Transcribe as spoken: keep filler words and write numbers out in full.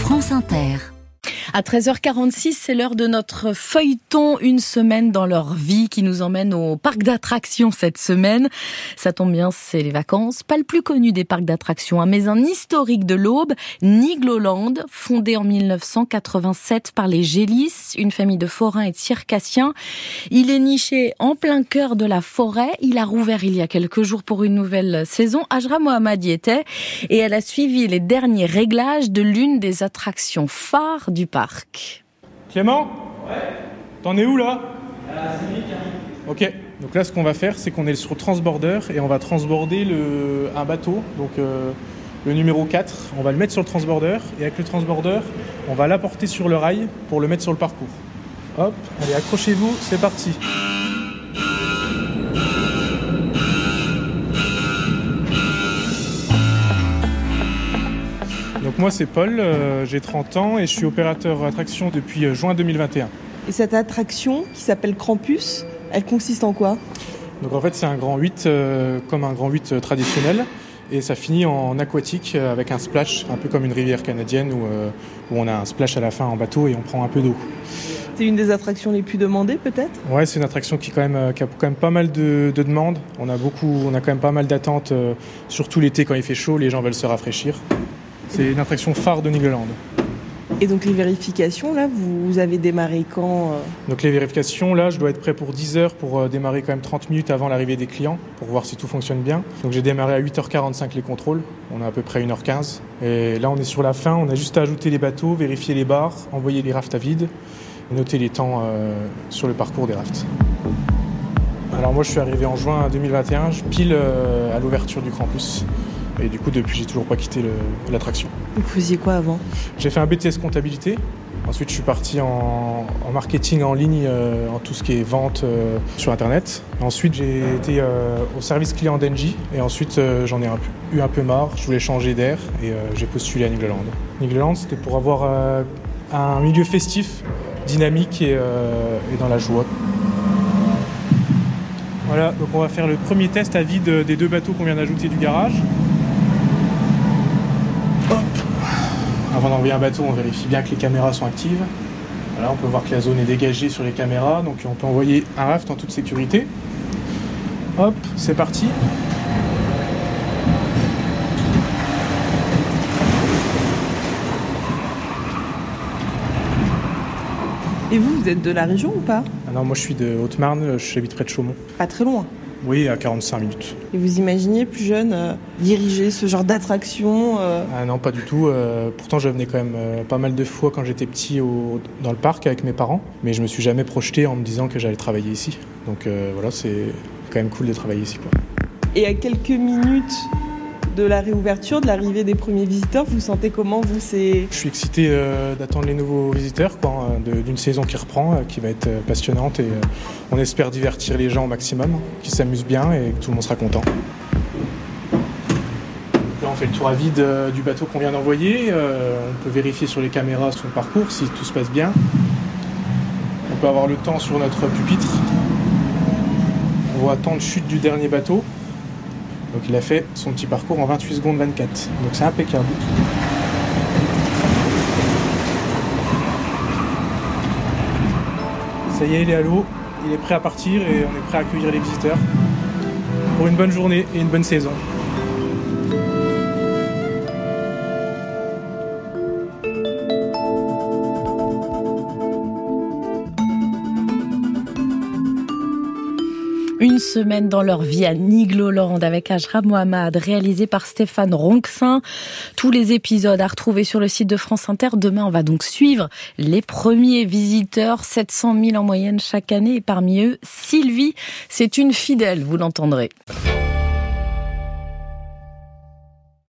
France Inter. À treize heures quarante-six, c'est l'heure de notre feuilleton Une semaine dans leur vie qui nous emmène au parc d'attractions cette semaine. Ça tombe bien, c'est les vacances. Pas le plus connu des parcs d'attractions, mais un historique de l'Aube, Nigloland, fondé en mille neuf cent quatre-vingt-sept par les Gélis, une famille de forains et de circassiens. Il est niché en plein cœur de la forêt. Il a rouvert il y a quelques jours pour une nouvelle saison. Ajra Mohamed y était et elle a suivi les derniers réglages de l'une des attractions phares du parc. Clément ? Ouais. T'en es où là ? Ah, c'est lui qui arrive. Ok, donc là ce qu'on va faire c'est qu'on est sur Transborder et on va transborder le, un bateau, donc euh, le numéro quatre, on va le mettre sur le Transborder et avec le Transborder on va l'apporter sur le rail pour le mettre sur le parcours. Hop, allez accrochez-vous, c'est parti. Donc moi c'est Paul, euh, j'ai trente ans et je suis opérateur attraction depuis euh, juin deux mille vingt et un. Et cette attraction qui s'appelle Krampus, elle consiste en quoi ? Donc en fait c'est un grand huit euh, comme un grand huit euh, traditionnel et ça finit en aquatique euh, avec un splash, un peu comme une rivière canadienne où, euh, où on a un splash à la fin en bateau et on prend un peu d'eau. C'est une des attractions les plus demandées peut-être ? Ouais, c'est une attraction qui, quand même, euh, qui a quand même pas mal de, de demandes. On a, beaucoup, on a quand même pas mal d'attentes, euh, surtout l'été quand il fait chaud, les gens veulent se rafraîchir. C'est une attraction phare de Nigloland. Et donc les vérifications, là, vous avez démarré quand ? Donc les vérifications, là, je dois être prêt pour dix heures pour euh, démarrer quand même trente minutes avant l'arrivée des clients pour voir si tout fonctionne bien. Donc j'ai démarré à huit heures quarante-cinq les contrôles, on a à peu près une heure quinze. Et là on est sur la fin, on a juste à ajouter les bateaux, vérifier les barres, envoyer les rafts à vide et noter les temps euh, sur le parcours des rafts. Alors moi je suis arrivé en juin deux mille vingt et un, je pile euh, à l'ouverture du Krampus. Et du coup, depuis, j'ai toujours pas quitté le, l'attraction. Vous faisiez quoi avant ? J'ai fait un B T S comptabilité. Ensuite, je suis parti en, en marketing en ligne, euh, en tout ce qui est vente euh, sur Internet. Ensuite, j'ai été euh, au service client d'Engie. Et ensuite, euh, j'en ai un peu, eu un peu marre. Je voulais changer d'air et euh, j'ai postulé à Nigloland. Nigloland, c'était pour avoir euh, un milieu festif, dynamique et, euh, et dans la joie. Voilà, donc on va faire le premier test à vide des deux bateaux qu'on vient d'ajouter du garage. Avant d'envoyer un bateau, on vérifie bien que les caméras sont actives. Voilà, on peut voir que la zone est dégagée sur les caméras, donc on peut envoyer un raft en toute sécurité. Hop, c'est parti. Et vous, vous êtes de la région ou pas ? Ah non, moi je suis de Haute-Marne, j'habite près de Chaumont. Pas très loin. Oui, à quarante-cinq minutes. Et vous imaginiez, plus jeune, euh, diriger ce genre d'attraction euh... Ah non, pas du tout. Euh, pourtant, je venais quand même euh, pas mal de fois quand j'étais petit au, dans le parc avec mes parents. Mais je me suis jamais projeté en me disant que j'allais travailler ici. Donc euh, voilà, c'est quand même cool de travailler ici, quoi. Et à quelques minutes de la réouverture, de l'arrivée des premiers visiteurs, vous sentez comment, vous, c'est... Je suis excité euh, d'attendre les nouveaux visiteurs, quoi, hein, de, d'une saison qui reprend, euh, qui va être euh, passionnante et euh, on espère divertir les gens au maximum, qu'ils s'amusent bien et que tout le monde sera content. Là, on fait le tour à vide euh, du bateau qu'on vient d'envoyer. Euh, on peut vérifier sur les caméras sur le parcours si tout se passe bien. On peut avoir le temps sur notre pupitre. On voit temps de chute du dernier bateau. Donc il a fait son petit parcours en vingt-huit secondes vingt-quatre. Donc c'est impeccable. Ça y est, il est à l'eau, il est prêt à partir et on est prêt à accueillir les visiteurs pour une bonne journée et une bonne saison. Une semaine dans leur vie à Nigloland avec Ajra Mohamed, réalisé par Stéphane Ronxin. Tous les épisodes à retrouver sur le site de France Inter. Demain, on va donc suivre les premiers visiteurs, sept cent mille en moyenne chaque année. Et parmi eux, Sylvie, c'est une fidèle, vous l'entendrez.